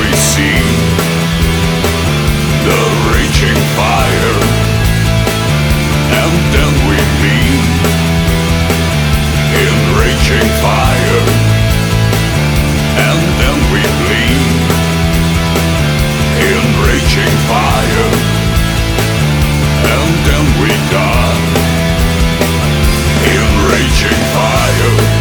we see the raging fire, and then we meet in raging fire, and then we bleed in raging fire, and then we die in raging fire.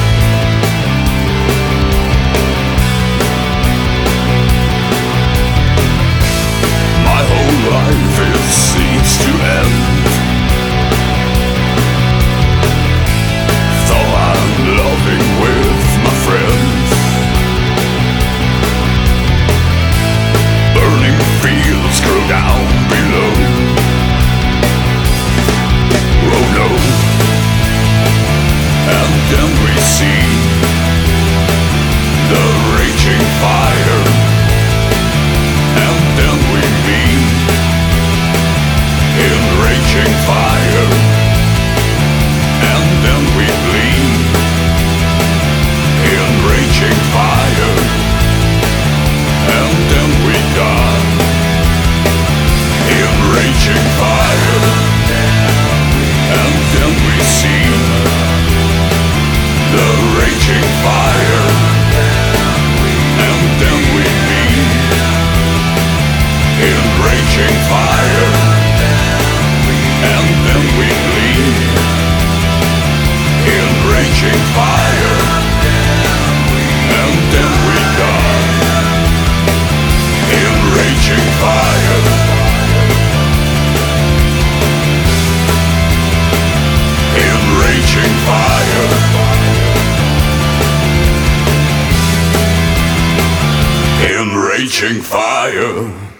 Life, it seems to end. Though I'm loving with my friends, burning fields grow down below. Oh no. And then we see the raging fire, and then we meet in raging fire, and then we bleed in raging fire, and then we die in raging fire, and then we see the raging fire, and then we meet in raging fire, and then we bleed in raging fire, and then we die in raging fire. In raging fire. In raging fire.